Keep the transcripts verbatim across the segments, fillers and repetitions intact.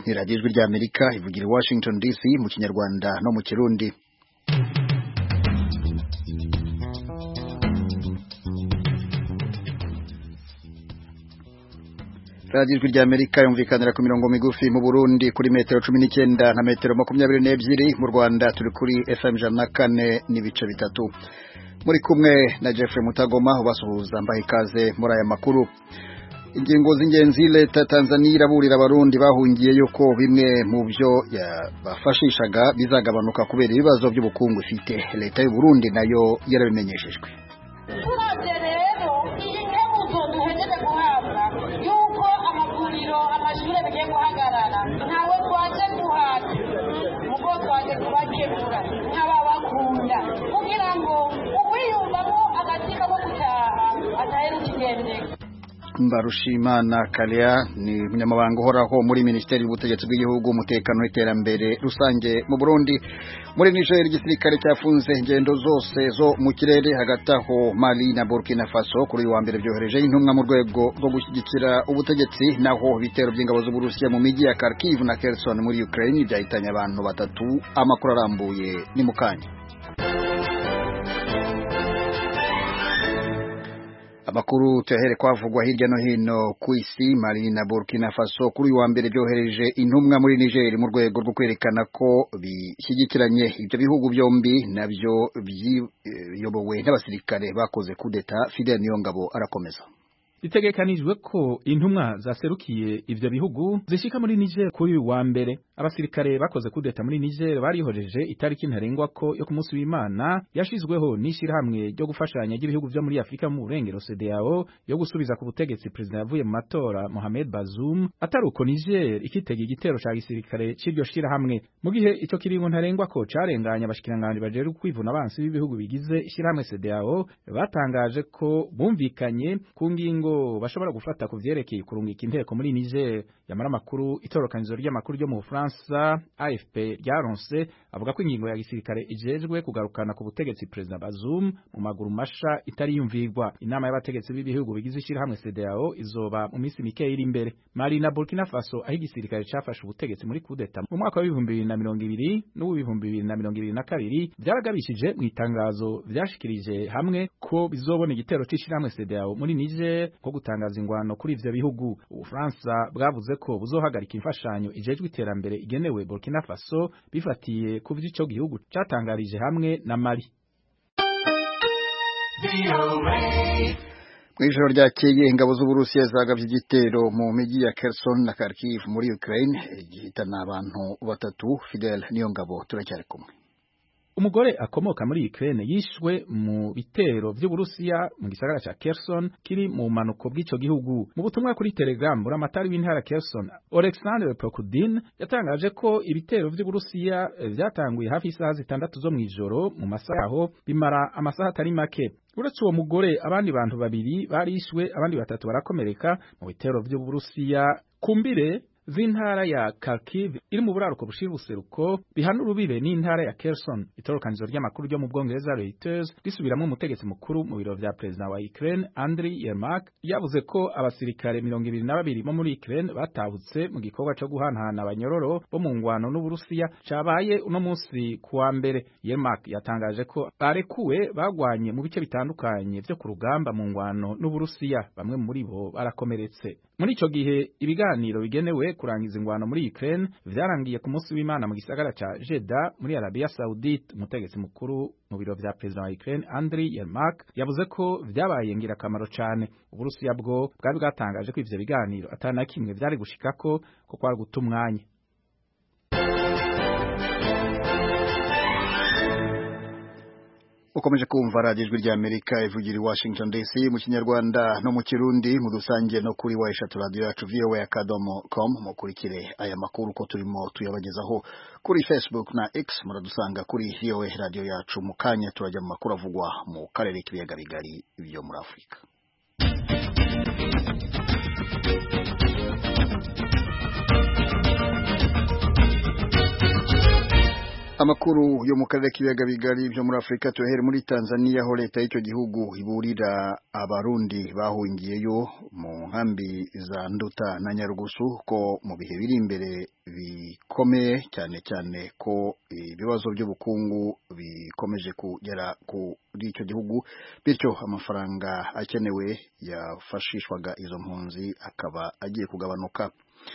ni radiyo ijwi ry'Amerika ivugira i Washington D C mu Kinyarwanda no mu Kirundi. radiyo ijwi ry'Amerika yumvikanira ku mirongo migufi mu Burundi kuri metero cumi n'icyenda na metero makumyabiri n'ebyiri, mu Rwanda turi kuri F M ijana na kane n'ibice bitatu. Muri kumwe na Jeffrey Mutagoma ubasuhuza mbaha ikaze muri aya makuru. Ingingo z'ingenzi leta Tanzania iraburira abarundi bahungiye yuko bimwe mu byo bafashishaga bizagabanuka kubera ibibazo by'ubukungu ifite. Leta y'u Burundi nayo yarabimenyeshejwe. Mbarushimana Kalea ni umunyamabanga uhoraho muri Minisiteri y'Ubutegetsi bw'Igihugu, umutekano n'iterambere rusange mu Burundi. Muri Niger igisirikare cyafunze ingendo zose zo mu kirere hagati aho Mali na Burkina Faso kuri wa mbere byohereje intumwa mu rwego rwo gushyigikira ubutegetsi, naho ibitero by'ingabo z'Uburusiya mu miji ya Kharkiv na Kherson muri Ukraine byahitanye abantu batatu. Amakuru arambuye ni mukanya. Amakuru tuyahere kwavugwa hirya no hino ku isi. Mali na Burkina Faso kuri wa mbere byohereje intumwa muri Niger mu rwego rwo kwerekana ko bishyigikiranye. Ibyo bihugu byombi nabyo biyobowe n'abasirikare bakoze kudeta. Fidel Niyongabo arakomeza. Itegekanijwe ko intumwa zaserukiye ivyo bihugu zishika muri Niger kuri wa mbere. Abasirikare bakoze kudeta muri Niger barihojeje itariki ntarengwa ko yo ku munsi w'Imana yashizweho n'ishirahamwe ryo gufashanya ry'ibihugu vyo muri Afrika mu burengero C D A O yo gusubiza ku butegetsi president yavuye mu matora Mohamed Bazoum. Ataruko Niger ikitega igitero ca gisirikare c'iryo shirahamwe mu gihe ico kiringo ntarengwa ko carenganya abashikiranganje bajeru kwivuna abansi b'ibihugu bigize ishirahamwe C D A O batangaje ko bumvikanye ku ngingo bashobora gufata ku vyerekeye kurungika inteko muri Niger. Yamara makuru itorokanizo ry'amakuru ryo mu Bufaransa A F P ryaronse avuga ko ingingo ya gisirikare ijejwe kugarukana ku butegetsi president Bazoum mu maguru masha itari yumvirwa. Inama y'abategetsi b'ibihugu bigize ishirahamwe C D A O izoba mu minsi mike iri imbere. Mali na Burkina Faso aho igisirikare cafashe ubutegetsi muri kudeta mu mwaka wa ibihumbi bibiri na mirongo ibiri n'uw'ibihumbi bibiri na mirongo ibiri na kabiri byaragabishije mu itangazo vyashikirije hamwe ko bizobona igitero c'ishirahamwe C D A O muri Niger ko gutangaza ingwano kuri ivyo bihugu. Ubufaransa bwavuze ko buzohagarika imfashanyo ijejwe iterambere igenewe Burkina Faso bifatiye ku vy'ico gihugu catangarije hamwe na Mali. Mwijoro ryakeye ingabo z'Uburusiya zagavye igitero mu miji ya Kherson na Kharkiv muri Ukraine gihitana abantu batatu. Fidel Niyongabo turacyari kumwe. Umugore akomoka muri Ukraine yishwe mu bitero vy'Uburusiya mu gisagara ca Kherson kiri mu manuko bw'ico gihugu. Mu butumwa kuri Telegram buramatari w'intara Kherson Oleksandr Prokudin yatangaje ko ibitero vy'Uburusiya vyatanguye hafi isaha zitandatu zo mwijoro mu masaha yaho bimara amasaha atari make. Uretse uwo mugore abandi bantu babiri barishwe, abandi batatu barakomereka mu bitero vy'Uburusiya kumbire z'intara ya Kharkiv iri mu buraruko bushira ubuseruko bihana urubibe n'intara ya Kherson. Itorokanizo ry'amakuru ryo mu Bwongereza Reuters risubiramo umutegetsi mukuru mu biro vya president wa Ukraine Andriy Yermak yavuze ko abasirikare mirongo ibiri na babiri bo muri Ukraine batahutse mu gikorwa cyo guhanahana abanyororo bo mu ngwano n'Uburusiya cabaye uno munsi kuwa mbere. Yermak yatangaje ko barekuwe bagwanye mu bice bitandukanye vyo ku rugamba mu ngwano n'Uburusiya, bamwe muri bo barakomeretse. Muri ico gihe ibiganiro bigenewe kurangiza ingwano muri Ukraine vyarangiye ku munsi w'Imana mu gisagara ca Jeddah muri Arabia Saudite. Umutegetsi mukuru mu biro vya president wa Ukraine Andriy Yermak yavuze ko vyabaye ngirakamaro cane. Uburusiya bwo bwari bwatangaje ko ivyo biganiro atana kimwe vyari gushikako ko kwari guta umwanya. Ukomeje kumva radiyo ijwi ry'Amerika ivugira i Washington D C mu Kinyarwanda no mu Kirundi, mu dusangiye no kuri wa eshatu radio yacu V O A akadomo com. Mukurikire aya makuru ko turimo tuyabagezaho kuri Facebook na X, muradusanga kuri V O A radio yacu. Mu kanya turajya mu makuru avugwa mu karere k'ibiyaga bigari byo muri Afrika. Amakuru yo mu karere k'ibiyaga bigari byo muri Afrika tuhere muri Tanzania aho leta y'icyo gihugu iburira abarundi bahungiyeyo mu nkambi za Nduta na Nyarugusu ko mu bihe biri imbere bikomeye cyane cyane ko ibibazo by'ubukungu bikomeje kugera kuri icyo gihugu bityo amafaranga akenewe yafashishwaga izo mpunzi akaba agiye kugabanuka.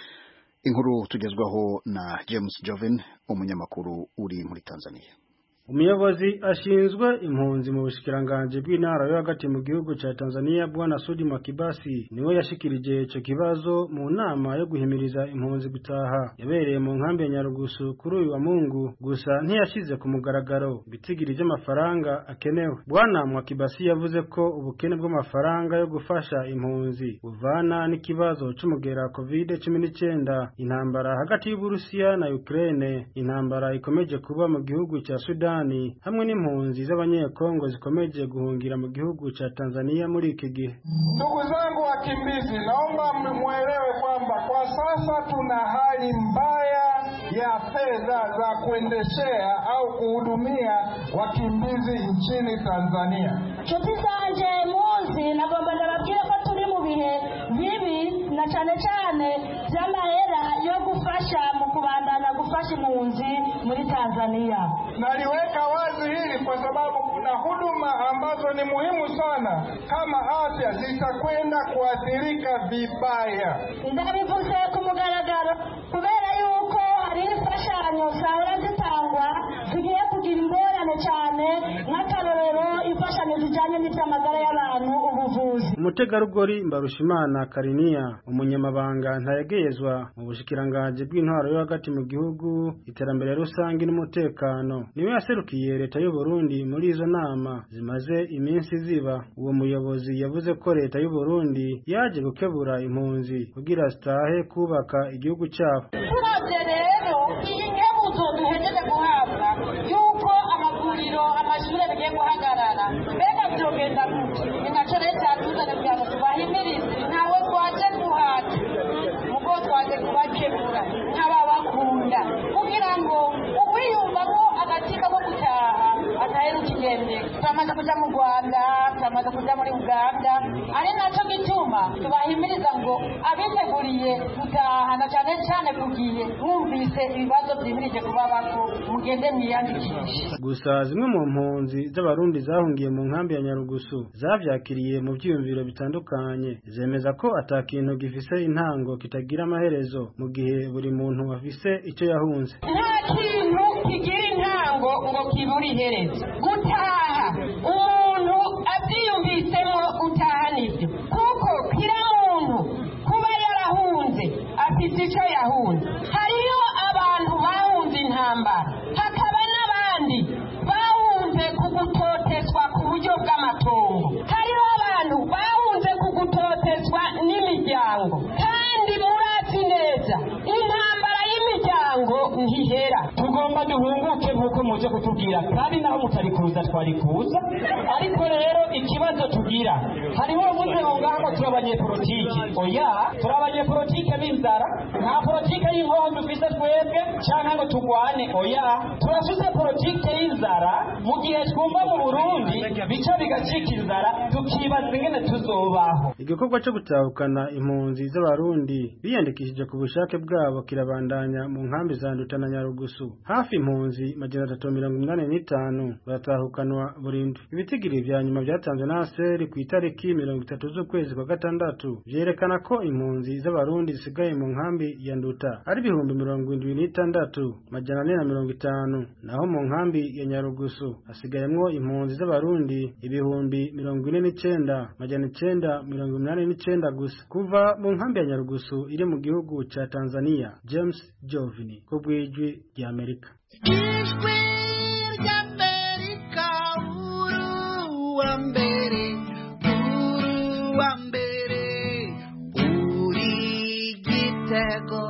Inkuru tugezwaho na James Joven umunyamakuru uri muri Tanzania. Umuyobozi ashinzwe impunzi mu bushikiranganje bw'intara yo hagati mu gihugu ca Tanzania Bwana Sudi Makibasi niwe yashikirije ico kibazo mu nama yo guhimiriza impunzi gutaha yabereye mu nkambi ya Nyarugusu kuri uyu wa Mungu gusa ntiyashize ku mugaragaro bitigirije amafaranga akenewe. Bwana Makibasi yavuze ko ubukene bw'amafaranga yo gufasha impunzi buvana n'ikibazo c'umugera covid cumi n'icyenda, intambara hagati y'Uburusiya na Ukraine, intambara ikomeje kuba mu gihugu ca Sudan hamwe n'impunzi z'abanyekongo zikomeje guhungira mu gihugu cha Tanzania muri iki gihe. Ndugu zangu wakimbizi, naomba muelewe kwamba kwa sasa tuna hali mbaya ya fedha za kuendeshea au kuhudumia wakimbizi nchini Tanzania. Nshuti zanje muzi nagomba ndababwira ko turi mu bihe bibi na cyane cyane by'amahera yo gufasha mu kubandana gufasha impunzi muri Tanzania. Naliweka wazi hili kwa sababu kuna huduma ambazo ni muhimu sana kama afya zitakwenda kuathirika vibaya. Ndabivuze ku mugaragaro kubera yuko hari imfashanyo zahora zitangwa zigiye kugira ingorane cyane nk'akarorero imfashanyo zijyanye n'iby'amagara y'abantu ubuvuzi. Umutegarugori Mbarushimana Kariniya umunyamabanga ntayegezwa mu bushikiranganje bw'intwaro yo hagati mu gihugu iterambere rusange n'umutekano niwe yaserukiye leta y'u Burundi muri izo nama zimaze iminsi ziba. Uwo muyobozi yavuze ko leta y'u Burundi yaje gukebura impunzi kugira zitahe kubaka igihugu cyabo. Turavye rero iyi nkebuzo duhejeje guhabwa yuko amavuriro amashure bigiye guhagarara mbega byogenda gute inaco leta yatuzanye kugira ngo tubahimirize ntawe twaje guhata mugo twaje kubakebura nk'ababakunda kugira ngo uwiyumvamo agatima ko gutaha ataheruka igendeka. Turamaze kuja mu Rwanda, turamaze kuja muri Uganda, ari naco gituma tubahimiriza ngo abiteguriye gutaha na cyane cyane kugiye mwumvise ibibazo byimirije kubabako mugende mwiyandikishe. Gusa zimwe mu mpunzi z'abarundi zahungiye mu nkambi ya Nyarugusu zavyakiriye mu byiyumviro bitandukanye zemeza ko atakintu gifise intango kitagira amaherezo mu gihe buri muntu afise icyo yahunze. Nta kintu kigira intango ngo kiburi iherezo. Gutaha umuntu abyiyumvisemo gutaha nibyo kuko kira muntu kuba yarahunze afite icyo yahunze. Hariyo abantu bahunze intambara hakaba n'abandi bahunze kugutotezwa ku buryo bw'amatongo. Hariho abantu bahunze kugutotezwa n'imiryango kandi murazi neza intambara y'imiryango ntihera. Tugomba duhunguke nkuko muje kutubwira kandi naho mutari kuza twari kuza, ariko rero ikibazo tugira hariho ubuze ngaho turabanye politiki. Oya, turabanye politiki b'inzara, nta politiki y'inkoho dufise twebwe cyangwa ngo tugwane. Oya, turafise politiki y'inzara mu gihe twumva mu Burundi bica bigacika inzara tukibaza ingene tuzobaho. Igikorwa cyo gutahukana impunzi z'abarundi biyandikishije ku bushake bwabo kirabandanya mu nkambi za Nduta na Nyarugusu. Hafi impunzi majana atatu mirongo inani n'itanu batahukanwa burundu. Ibitigiri vya nyuma byatanzwe na Aseri ku itariki mirongo itatu z'ukwezi kwa gatandatu vyerekana ko impunzi z'abarundi zisigaye mu nkambi ya Nduta ari ibihumbi mirongo indwi n'itandatu majana ane na mirongo itanu, naho mu nkambi ya Nyarugusu hasigayemwo impunzi z'abarundi ibihumbi mirongo ine n'icenda majana icenda mirongo inani n'icenda gusa. Kuva mu nkambi ya Nyarugusu iri mu gihugu ca Tanzania, James Jovini ku bw'ijwi rya Amerika. Ijwi rya Amerika uru wa mbere uru wa mbere uri Gitego.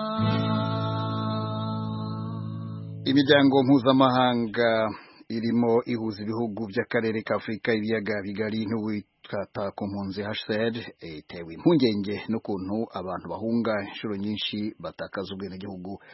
Imiryango mpuzamahanga irimo ihuza ibihugu by'akarere ka Afrika ibiyaga bigari n'uwitwata ku mpunzi H C R itewe impungenge n'ukuntu abantu bahunga inshuro nyinshi batakaza ubwenegihugu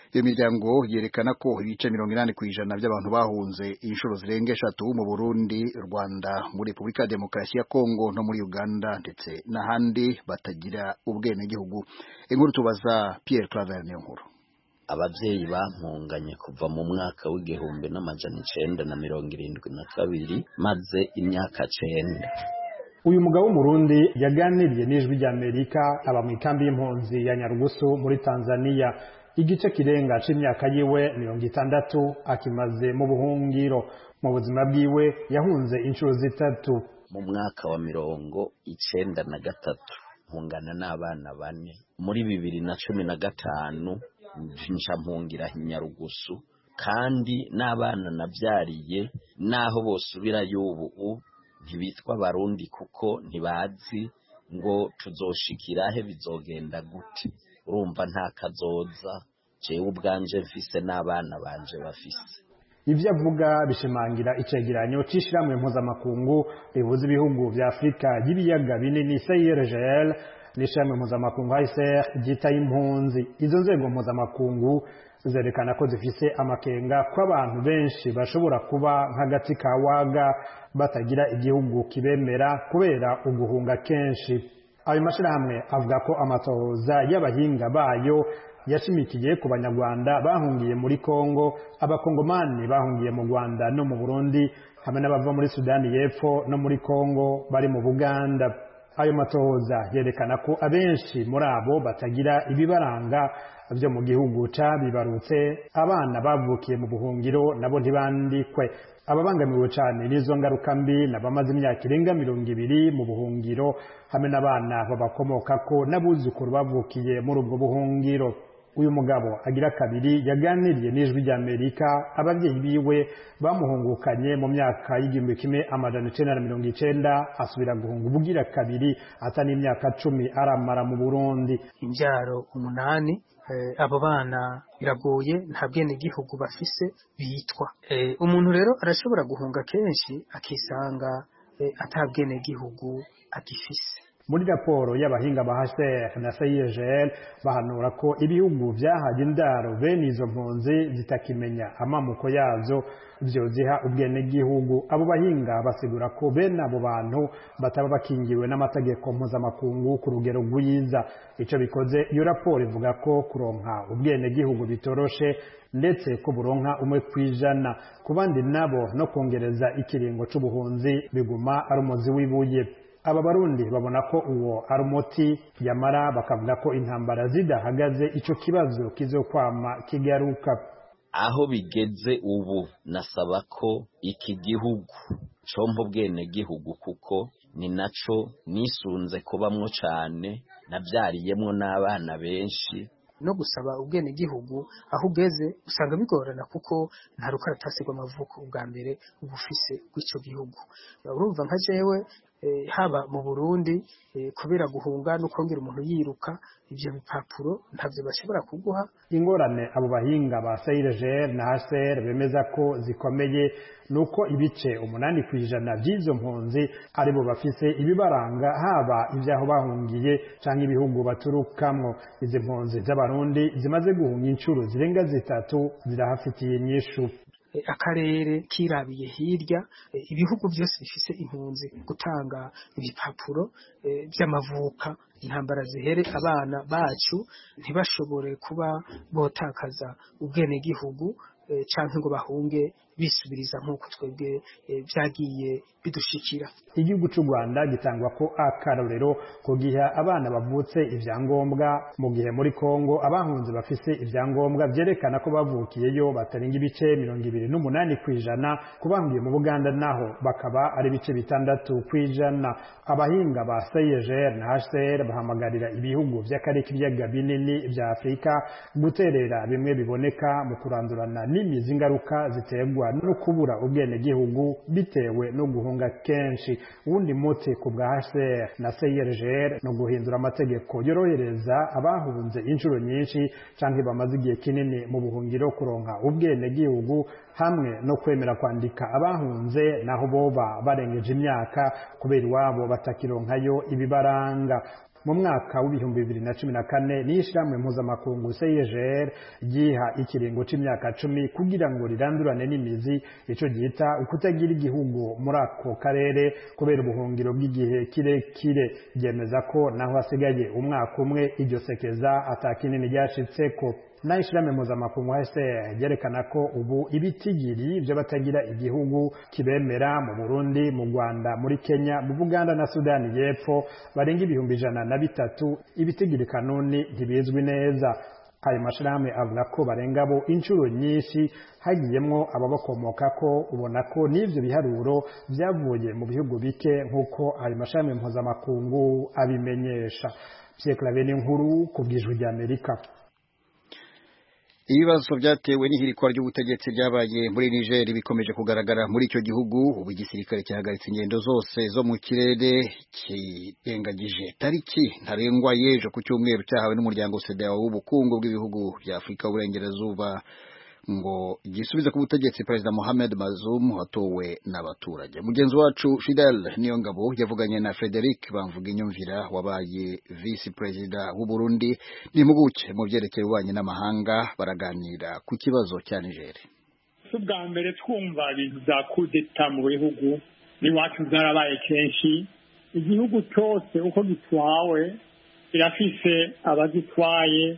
iyo miryango yerekana ko ibice mirongo inani kw'ijana by'abantu bahunze inshuro zirenga eshatu mu Burundi, Rwanda, muri Repubulika ya Demokarasi ya Kongo no muri Uganda ndetse n'ahandi batagira ubwenegihugu. Inkuru tubaza Pierre Claver Niyonkuru. Abavyeyi bampunganye kuva mu mwaka w'igihumbi n'amajana icenda na mirongo irindwi na kabiri maze imyaka cenda. Uyu mugabo w'umurundi yaganiriye n'ijwi ry'Amerika aba mu ikambi y'impunzi ya Nyarugusu muri Tanzania. Igice kirenga c'imyaka yiwe mirongo itandatu akimaze mu buhungiro. Mu buzima bwiwe yahunze inshuro zitatu. Mu mwaka wa mirongo icenda na gatatu mpungana n'abana bane. Muri bibiri na cumi na gatanu nca mpungira Nyarugusu, kandi n'abana navyariye naho bosubira y'ubu ntibitwa Barundi kuko ntibazi ngo tuzoshikirahe bizogenda gute. Urumva nta kazoza jewe ubwanje mfise n'abana banje bafise. Ivyo avuga bishimangira icegeranyo c'ishirahamwe mpuzamakungu rihuza ibihugu vya Afrika y'ibiyaga binini C I R G L n'ishirahamwe mpuzamakungu H C R ryitaye impunzi. Izo nzego mpuzamakungu zerekana ko zifise amakenga ko abantu benshi bashobora kuba nk'agati ka waga batagira igihugu kibemera kubera uguhunga kenshi. Ayo mashirahamwe avuga ko amatohoza y'abahinga bayo yashimikiye ku banyarwanda bahungiye muri Kongo, abakongomani bahungiye mu Rwanda no mu Burundi, hamwe n'abava muri Sudani y'Epfo no muri Kongo bari mu Buganda. Ayo matohoza yerekana ko abenshi muri abo batagira ibibaranga byo mu gihugu cabibarutse, abana bavukiye mu buhungiro nabo ntibandikwe. Ababangamiwe cyane n'izo ngaruka mbi n'abamaze imyaka irenga mirongo ibiri mu buhungiro, hamwe n'abana babakomokako n'abuzukuru bavukiye muri ubwo buhungiro. Uyu mugabo agira kabiri yaganiriye n'ijwi ry'Amerika abavyeyi biwe bamuhungukanye mu myaka y'igihumbi kimwe amajana icenda na mirongo icenda, asubira guhunga ubugira kabiri ata n'imyaka cumi aramara mu Burundi. Imbyaro umunani, eh, abo bana biragoye nta bwene gihugu bafise bitwa. Eh, umuntu rero arashobora guhunga kenshi akisanga eh, ata bwene gihugu agifise. Muri raporo y'abahinga ba H C R na C I R G L bahanura ko ibihugu vyahaje indaro bene izo mpunzi zitakimenya amamuko yazo vyoziha ubwene gihugu. Abo bahinga basigura ko bene abo bantu bataba bakingiwe n'amategeko mpuzamakungu ku rugero rwiza. Ico bikoze iyo raporo ivuga ko kuronka ubwene gihugu bitoroshe, ndetse ko buronka umwe kwijana. Ku bandi nabo no kongereza ikiringo c'ubuhunzi biguma ari umuzi w'ibuye. Aba Barundi babona ko uwo ari umuti, yamara bakavuga ko intambara zidahagaze ico kibazo kizokwama kigaruka. Aho bigeze ubu nasaba ko iki gihugu compo bwene gihugu kuko ni naco nisunze kubamwo cane, navyariyemwo n'abana benshi. No gusaba ubwene gihugu aho ugeze usanga bigorana kuko nta rukaratasi rw'amavuko ubwa mbere ubufise rw'ico gihugu. Urumva nka jewe eh, haba mu Burundi eh, kubera guhunga no kongera umuntu yiruka, ivyo bipapuro ntavyo bashobora kuguha. Ingorane abo bahinga ba C I R G L na H C R bemeza ko zikomeye nuko ibice umunani kwijana by'izo mpunzi aribo bafise ibibaranga, haba ivyaho bahungiye canke ibihugu baturukamwo. Izi mpunzi z'Abarundi zimaze guhunga inshuro zirenga zitatu zirahafitiye inyishu. Akarere kirabiye hirya, ibihugu byose bifise impunzi gutanga ibipapuro by'amavuka, intambara zihere abana bacu ntibashobore kuba botakaza ubwene gihugu canke ngo bahunge bisubiriza nk'uko twebwe vyagiye bidushikira. Igihugu c'u Rwanda gitangwa ko akarorero ko giha abana bavutse ivyangombwa, mu gihe muri Kongo abahunze bafise ivyangombwa vyerekana ko bavukiyeyo batarenga ibice mirongo ibiri n'umunani kwijana, kubahungiye mu Buganda naho bakaba ari ibice bitandatu kwijana. Abahinga ba C I R G L na H C R bahamagarira ibihugu vy'akarere k'ibiyaga binini vya Afrika guterera bimwe biboneka mu kurandurana n'imizi ingaruka ziterwa no kubura ubwene gihugu bitewe no guhunga kenshi. Uwundi muti ku bwa H C R na C I R G L no guhindura amategeko yorohereza abahunze inshuro nyinshi canke bamaze igihe kinini mu buhungiro kuronka ubwene gihugu, hamwe no kwemera kwandika abahunze naho boba barengeje imyaka kubera iwabo batakironkayo ibibaranga. mu mwaka w'ibihumbi bibiri na cumi na kane n'ishirahamwe mpuzamakungu C I G R ryiha ikiringo c'imyaka cumi kugira ngo rirandurane n'imizi ico gita ukutagira igihugu muri ako karere kubera ubuhungiro bw'igihe kirekire, ryemeza ko naho hasigaye umwaka umwe iryo sekeza atakinini ryashitseko. naho ishirahamwe mpuzamakungu H C R ryerekana ko ubu ibitigiri vy'abatagira igihugu kibemera mu Burundi, mu Rwanda, muri Kenya, mu Buganda na Sudani y'Epfo barenga ibihumbi ijana na bitatu, ibitigiri kanuni ntibizwi neza. Ayo mashirahamwe avuga ko barenga bo inshuro nyinshi hagiyemwo ababakomoka ko, ubona ko n'ivyo biharuro vyavuye mu bihugu bike nk'uko ayo mashirahamwe mpuzamakungu abimenyesha. Pierre Claver Nkuru ku bw'Ijwi ry'Amerika. Ibibazo byatewe n'ihirikwa ry'ubutegetsi ryabaye muri Niger bikomeje kugaragara muri icyo gihugu. Ubu igisirikare cyahagaritse ingendo zose zo mu kirere kirengagije tariki ntarengwa y'ejo ku cyumweru cyahawe n'umuryango C E D E A O w'ubukungu bw'ibihugu bya Afurika y'Uburengerazuba ngo gisubize ku butegetsi Perezida Mohamed Bazoum watowe n'abaturage. Mugenzi wacu Fidel Niyongabo yavuganye na Frederic Bamvuginyumvira wabaye Vice President w'u Burundi n'impuguke mu byerekeye ububanyi n'amahanga, baraganira ku kibazo cya Niger. Subwa mbere twumva ibintu bya coup d'etat mu bihugu n'iwacu byarabaye kenshi. Igihugu cyose uko gitwawe irafise abagitwaye,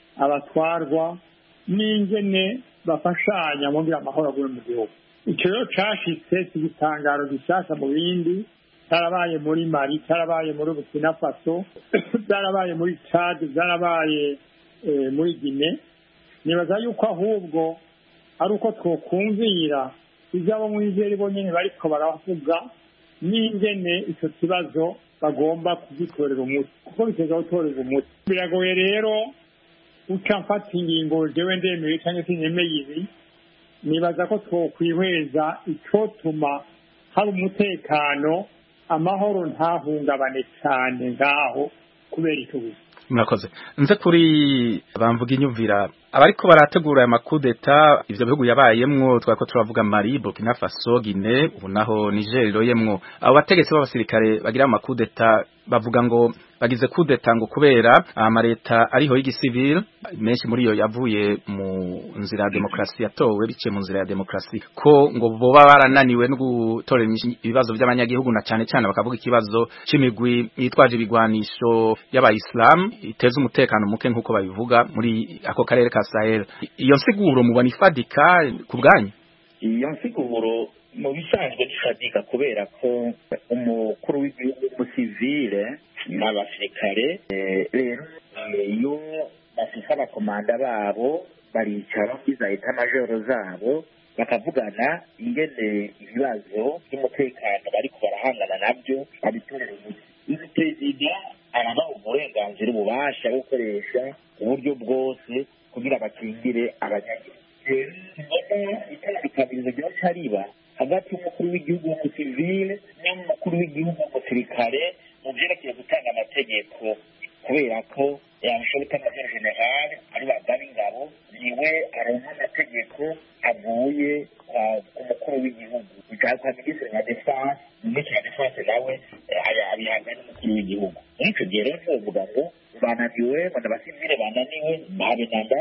abatwarwa n'ingene bafashanya mu ngira amahoro aguye mu gihugu. Icyo rero cashitse igitangaro gishasha mu bindi, cyarabaye muri Mali, cyarabaye muri Burkina Faso, cyarabaye muri Chad, cyarabaye muri Guinea. Nibaza yuko ahubwo ari uko twokumvira izabo muri Niger bo nyene bariko baravuga n'ingene icyo kibazo bagomba kugitorera umuti, kuko biteza gutorera umuti. Biragoye rero ukamfata ingingo jewe ndemeye cyangwa se nemeye ibi. Nibaza ko twokwihweza icotuma hari umutekano, amahoro ntahungabane cyane ngaho kubera icyo gusa. Murakoze. Nze kuri Bamvuginyumvira abariko barategura aya makudeta ivyo bihugu yabayemwo, twako turavuga Mali, Burkina Faso, Guinea, ubu naho Niger iroyemwo. Abo bategetsi b'abasirikare bagira amakudeta bavuga ngo bagize kudeta ngo kubera amareta ariho y'igisivile menshi muri yo yavuye mu nzira ya demokrasi, yatowe bice mu nzira ya demokrasi, ko ngo boba barananiwe no gutorera ibibazo by'abanyagihugu, na cyane cyane bakavuga ikibazo c'imigwi yitwaje ibigwanisho y'abayislam iteza umutekano muke nk'uko babivuga muri ako karere ka Sahel. Iyo nsiguro mubona ifadika ku bwanyu? Iyo nsiguro mu bisanzwe ifadika kubera ko umukuru w'igihugu umusivile n'abasirikare rero iyo bafise abakomanda babo baricara kwiza eta majoro zabo bakavugana ingene ibibazo by'umutekano bariko barahangana nabyo babitorera umuti. Uyu perezida arabaha uburenganzira ububasha bwo gukoresha uburyo bwose kugira bakingire abanyagihugu. Rero itandukanyirizo ryose riba hagati y'umukuru w'igihugu w'umusivile n'umukuru w'igihugu w'umusirikare mu vyerekeye gutanga amategeko, kubera ko yashobora gutanga general ari bagana ingabo niwe aronka amategeko avuye ku mukuru w'igihugu bijya kwa minisitiri wa defense, minisitiri wa defense nawe abihanga n'umukuru w'igihugu. Muri ico gihe rero tuvuga ngo bananiwe, ngo n'abasivile bananiwe, ntabe namba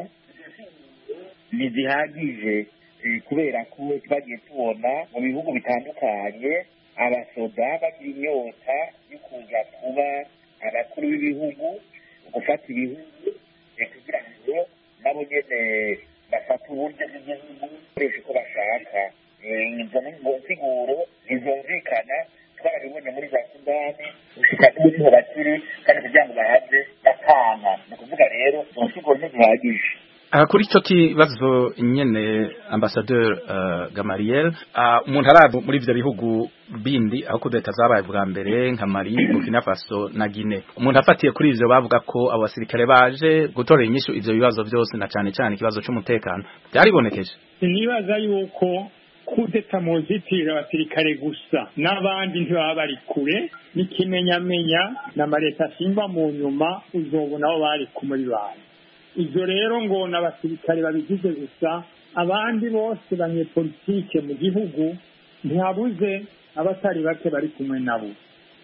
ntizihagije, kubera ko twagiye tubona mu bihugu bitandukanye abasoda bagira inyota yo kuza kuba abakuru b'ibihugu, gufata ibihugu kugira ngo nabo nyene bafata uburyo bw'igihugu koresha uko bashaka. Izo nsiguro ntizumvikana, twarabibonye muri za Sudani gushika n'ubu niho bakiri, kandi kugira ngo bahaze bakanga. Ni ukuvuga rero izo nsiguro ntizihagije. Aha kuri ico kibazo nyene Ambassadeur uh, Gamariel, umuntu uh, arabo muri ivyo bihugu bindi aho kudeta zabaye bwa mbere nka Mali, Burkina Faso na Guinea, umuntu afatiye kuri ivyo bavuga ko abo basirikare baje gutorera inyishu ivyo bibazo byose, na cyane cyane ikibazo c'umutekano byaribonekeje. Nibaza yuko kudeta muzitira abasirikare gusa n'abandi ntibaba bari kure, n'ikimenyamenya na mareta simba mu nyuma uzobona aho bari kumuri bandi. Ibyo rero ngo n'abasirikare babigize gusa, abandi bose banyepolitike mu gihugu ntihabuze abatari bake bari kumwe nabo.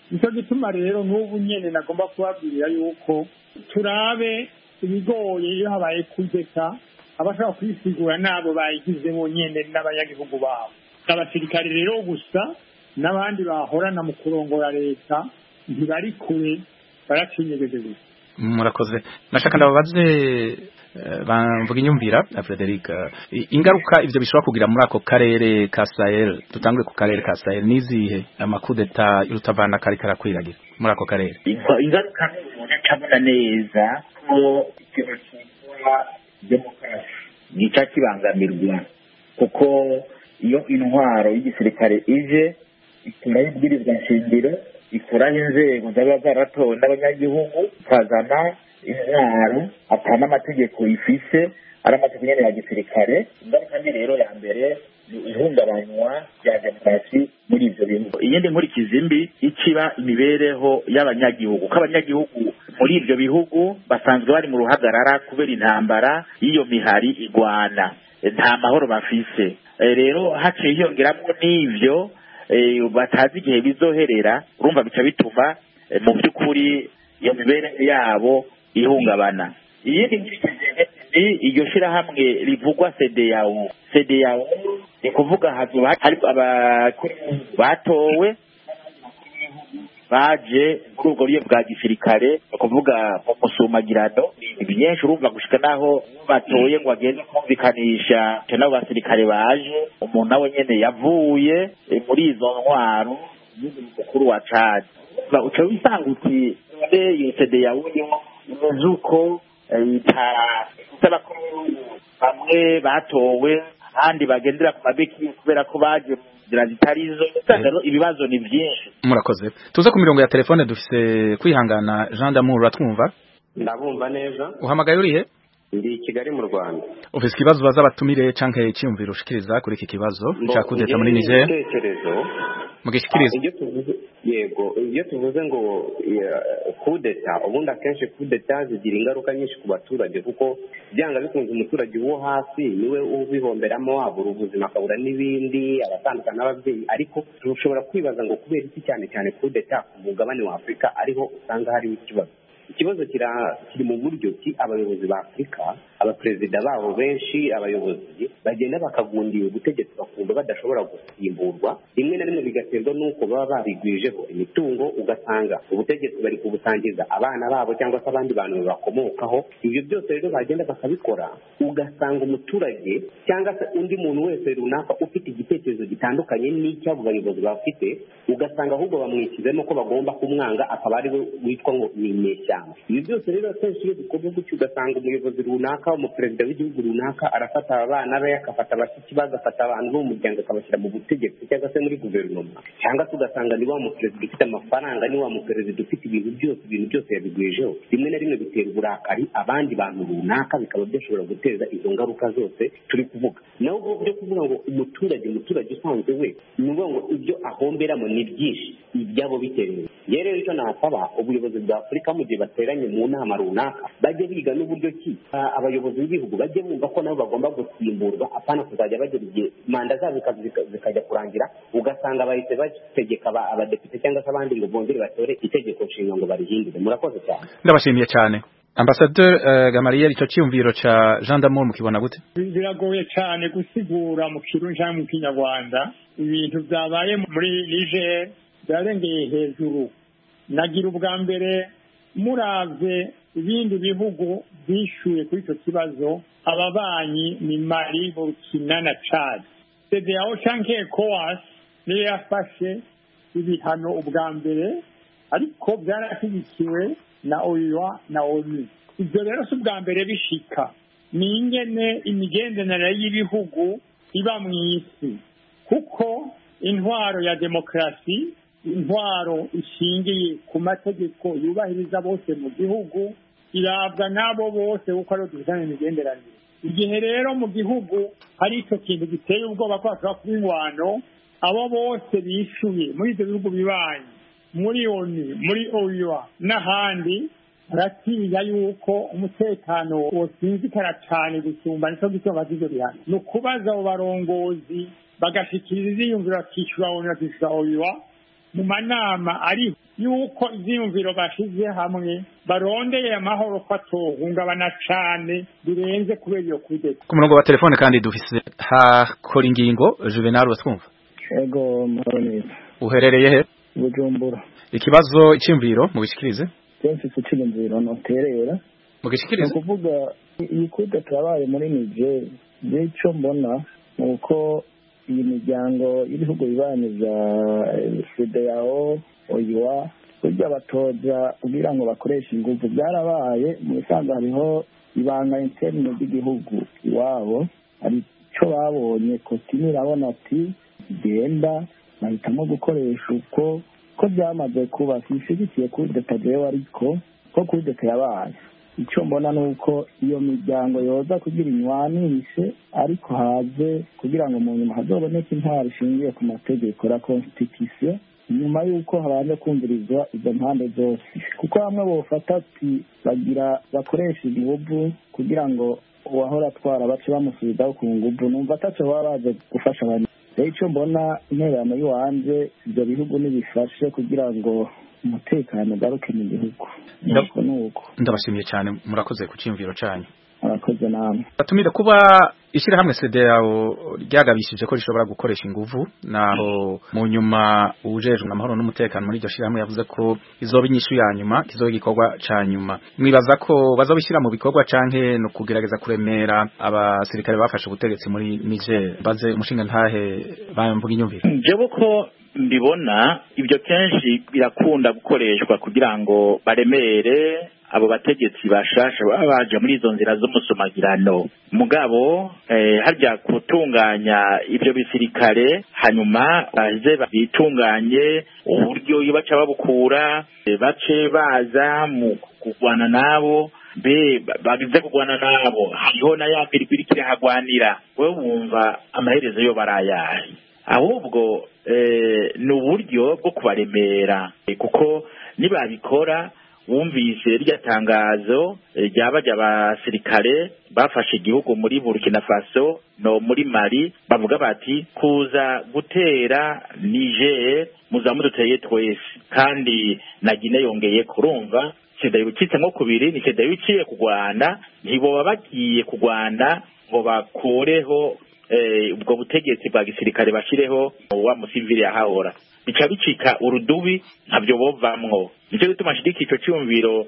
nicyo gituma rero n'ubu nyene nagomba kubabwira yuko turabe ibigoye iyo habaye kudeta abashaka kwisigura nabo bayigizemo nyene n'abanyagihugu babo abasirikare rero gusa n'abandi bahorana mu kurongora leta ntibari kure baracinyegeje gusa. Murakoze. Nashaka ndababaze bamvuga inyumvira Frederic ingaruka ivyo bishobora kugira muri ako karere ka Sahel, tutangwe ku karere ka Sahel nizihe amakudeta y'urutavana kari karakwiragira muri ako karere? Ingaruka n'umuntu neza ko ikintu cyitwa demokarasi nica kibangamirwa kuko iyo intwaro y'igisirikare ije ikuraho ibwirizwa nshingiro ikuraho inzego zaba zaratowe n'abanyagihugu ikazana intwaro atana amategeko ifise ari amategeko nyene ya gisirikare. Ingaruka ni rero ya mbere ni ihungabanywa rya demokarasi muri ivyo bihugu. Iyindi nkurikizi mbi ikiba imibereho y'abanyagihugu ko abanyagihugu muri ivyo bihugu basanzwe bari mu ruhagarara kubera intambara y'iyo mihari igwana, nta mahoro bafise. Rero haciye hiyongeramwo n'ivyo batazi igihe bizoherera, urumva bica bituma mu by'ukuri iyo mibereho yabo ihungabana. Iyindi ni iryo shirahamwe rivugwa C D A O. C D A O ni kuvuga hazoba hari abakuru batowe baje muri ubwo buryo bwa gisirikare, kuvuga mu musumagirano byinshi, urumva gushika naho batoye ngo agende kumvikanisha n'abo basirikare baje, umuntu nawe nyene yavuye muri izo ntwaro y'umukuru wa Chad. Uca wisanga uti iyo C D A O imuzuko itabakuru bamwe batowe kandi bagendera ku mabeki kubera ko baje nzira zitarizo. Rero ibibazo ni byinshi. Murakoze. Tuze ku mirongo ya telefone dufise kwihangana Jean d'Amour, ratwumva? Ndabumva neza. Uhamagaye urihe? Ndi Kigali mu Rwanda. Ufise ikibazo baza batumire canke cyumviro ushikiriza kuri iki kibazo cya kudeta muri Niger? Tekerezo. Mugishikiriza. Iyo tuvuze yego, iyo tuvuze ngo kudeta, ubundi akenshi kudeta zigira ingaruka nyinshi ku baturage kuko byanga bikunze umuturage wo hasi niwe ubihomberamo, wabura ubuzima akabura n'ibindi, abatandukana n'ababyeyi. Ariko dushobora kwibaza ngo kubera iki cyane cyane kudeta ku mugabane wa Afurika ariho usanga hari ikibazo. Ikibazo kiri mu buryo ki abayobozi ba Afurika, abaperezida babo benshi, abayobozi bagenda bakagundira ubutegetsi bakumva badashobora gusimburwa, rimwe na rimwe bigaterwa n'uko baba barigwijeho imitungo, ugasanga ubutegetsi bari kubutangiza abana babo cyangwa se abandi bantu bakomokaho. Ibyo byose rero bagenda bakabikora, ugasanga umuturage cyangwa se undi muntu wese runaka ufite igitekerezo gitandukanye n'icy'abo bayobozi bafite, ugasanga ahubwo bamwikizemo ko bagomba kumwanga, akaba ari we witwa ngo ni inyeshyamba. Ibi byose rero akenshi iyo bikorwa gutyo, ugasanga umuyobozi runaka, umuperezida w'igihugu runaka arafata abana be, akafata abashyitsi be, agafata abantu bo mu muryango akabashyira mu butegetsi cyangwa se muri guverinoma, cyangwa se ugasanga ni wa muperezida ufite amafaranga, ni wa muperezida ufite ibintu byose ibintu byose yabigwijeho. Rimwe na rimwe bitera uburakari abandi bantu runaka, bikaba byashobora guteza izo ngaruka zose turi kuvuga. Naho byo kuvuga ngo umuturage umuturage usanzwe we ni ukuvuga ngo ibyo ahomberamo ni byinshi, ibyabo bitewe. Rero icyo nasaba ubuyobozi bwa Afurika mu gihe bateranye mu nama runaka, bajye biga n'uburyo ki abayobozi b'ibihugu bajye bumva ko nabo bagomba gusimburwa, apana kuzajya bagera igihe manda zabo zikajya kurangira ugasanga bahise bategeka abadepite cyangwa se abandi ngo bongere batore itegeko nshinga ngo barihindure. Murakoze cyane. Ndabashimiye cyane. Ambassadeur uh, Gamaliel, icyo cyumviro ca Jean d'Amour mukibona gute? Biragoye cyane gusigura mu kirundi cyangwa mu kinyarwanda ibintu byabaye muri Niger byarengeye hejuru. Nagira ubwa mbere muravye ibindi bihugu bishuye kuri icyo kibazo, ababanyi ni Mali, Burkina na Chad. C D A O canke ECOWAS niyo yafashe ibihano ubwa mbere, ariko byarashyigikiwe na O U A na O N U. Ibyo rero si ubwa mbere bishika, ni ingene imigenderanire y'ibihugu iba mu isi, kuko intwaro ya demokarasi, intwaro ishingiye ku mategeko yubahiriza bose mu gihugu, irabwa n'abo bose kuko ariho dufitanye imigenderanire. Igihe rero mu gihugu hari icyo kintu giteye ubwoba ko hashobora kuba ingwano, abo bose bishuye muri ibyo bihugu bibanyi, muri O N U, muri O U A n'ahandi, baratinya yuko umutekano wosinzikara cyane gusumba nicyo gituma bagize bihano. Ni ukubaza abo barongozi bagashikiriza iziyumviro bakishyura O N U bakishyura O U A mu manama ari yuko ivyiyumviro bashize hamwe barondeye amahoro ko atohungabana cane birenze kubera iyo kudeta. Ku murongo wa telefone kandi dufise hakora ingingo Juvenal watwumva. Ego muroni. Uherereye he? Bujumbura. Ikibazo icimviro mu bishikirize? Kenshi icimviro no terera. Mu gishikirize? Kuvuga iyi kudeta yabaye muri Niger, ico mbona nuko iyi miryango y'ibihugu bibanye bya C D A O oyiwa kujya batoza kugira ngo bakoreshe ingufu byarabaye mu bisanzwe hariho ibanga interne ry'igihugu iwabo ari cyo babonye ko tinirabona ati genda bahitamo gukoresha uko ko byamaze kuba sishigikiye kuri detajewe ariko ko kuri deta yabaye icyo mbona nuko iyo miryango yoza kugira inywanishe ariko haze kugira ngo mu nyuma hazoboneke intwaro ishingiye ku mategeko la constitution nyuma yuko habanje kumvirizwa izo mpande zose kuko bamwe bofata ati bagira bakoresha inguvu kugira ngo uwahora atwara bace bamusubizaho ku nguvu numva ataco baba baje gufasha abantu rero icyo mbona intererano y'iwanje ibyo bihugu nibifashe kugira ngo umutekano ugaruke mu gihugu nuko nuko ndabashimiye cyane murakoze ku cyimviro cyanyu arakoze namwe batumira kuba ishyirahamwe C D A O ryagabishije ko rishobora gukoresha inguvu naho mu nyuma ujejwe amahoro n'umutekano muri iryo shyirahamwe yavuze ko izoba inyishu ya nyuma kizoba igikorwa ca nyuma mwibaza ko bazobishyira mu bikorwa canke no kugerageza kuremera abasirikare bafashe ubutegetsi muri Niger baze umushinga ntahe bamvuga inyumviro jewe ko mbibona ibyo kenshi birakunda gukoreshwa kugira ngo baremere abo bategetsi bashasha baba baje muri izo nzira z'umusumagirano mugabo eh, harya kutunganya ibyo bisirikare hanyuma baze bitunganye uburyo ibaca babukura bace baza mu kugwana nabo be bagize kugwana nabo hariho na ya mbere birikira hagwanira wewe wumva amaherezo yo barayaye ahubwo eh, ni uburyo bwo kubaremera kuko nibabikora wumvise rya tangazo ryabaje abasirikare bafashe igihugu muri Burkina Faso no muri Mali bavuga bati kuza gutera Niger muzamuduteye twese kandi na Guinea yongeye kurumva Sida yukitse nko kubiri ni Sida yuciye kugwana ntibo babagiye kugwana ngo bakoreho ubwo butegetsi bwa gisirikare bashireho wa musivili yahahora bica bicika urudubi ntabyo bovamwo nicyo gituma shidiki ico cyumviro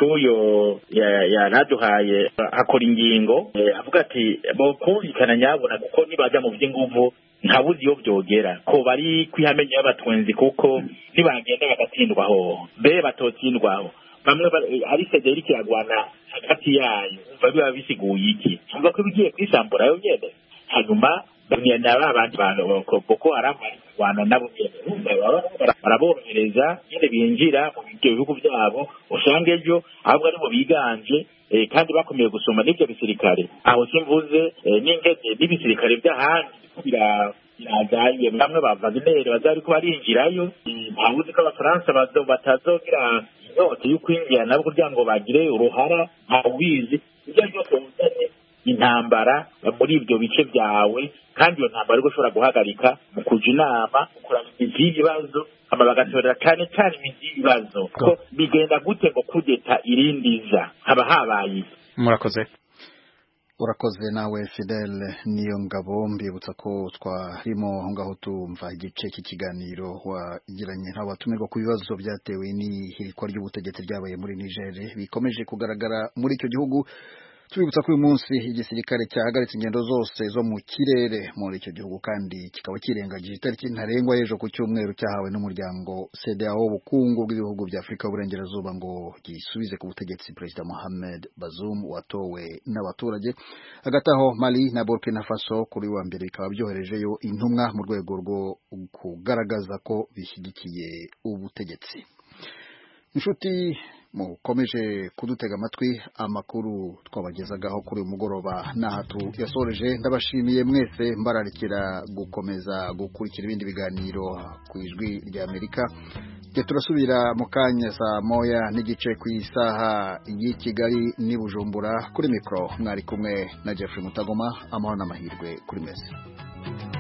cyuyo yaraduhaye akora ingingo avuga ati bo kumvikana nyabona kuko nibaja mu by'inguvu ntabuzi iyo byogera ko bari kwihamenya y'abatwenzi kuko nibagenda bagatsindwaho be batotsindwaho bamwe ari sederi kiragwana hagati yayo biba bisiguye iki umva ko bigiye kwisambura yo nyene hanyuma bamyenda abandi bantu kuko aramari kwana nabo baraborohereza nyine binjira mu bihugu byabo usanga ejo ahubwo ari bo biganje kandi bakomeye gusoma n'ibyo bisirikare aho simvuze n'ingeze n'ibisirikare by'ahandi bira birazaye bamwe bavaga intero bazari ko barinjirayo bavuze ko abafaransa batazogira inyota yo kwinjira nabo kugira ngo bagire uruhara ntawizi ibyo byose uzanye intambara muri ibyo bice byawe kandi iyo ntambara ariko ushobora guhagarika mu kuja inama ukurana imizi y'ibibazo hama bagatorera cyane cyane imizi y'ibibazo ko bigenda gute ngo kudeta irindiza haba habaye murakoze urakoze nawe Fidel niyo ngabo mbibutsa ko twarimo ngaho tumva igice cy'ikiganiro wagiranye n'abatumirwa ku bibazo byatewe n'ihirikwa ry'ubutegetsi ryabaye muri Niger bikomeje kugaragara muri icyo gihugu tubibutsa ko uyu munsi igisirikare cyahagaritse ingendo zose zo mu kirere muri icyo gihugu kandi kikaba kirengagije itariki ntarengwa y'ejo ku cyumweru cyahawe n'umuryango C D A O ubukungu bw'ibihugu bya Afurika y'Uburengerazuba ngo gisubize ku butegetsi Perezida Mohamed Bazoum watowe n'abaturage hagati aho Mali na Burkina Faso kuri wa mbere bikaba byoherejeyo intumwa mu rwego rwo kugaragaza ko bishyigikiye ubutegetsi. Inshuti mukomeje kudutega amatwi amakuru twabagezagaho kuri uyu mugoroba n'ahatu yasoreje ndabashimiye mwese mbararikira gukomeza gukurikira ibindi biganiro ku ijwi rya Amerika twe turasubira mu kanya saa moya n'igice ku isaha y'i Kigali n'i Bujumbura kuri mikro mwari kumwe na Jeffrey Mutagoma amahoro n'amahirwe kuri mese.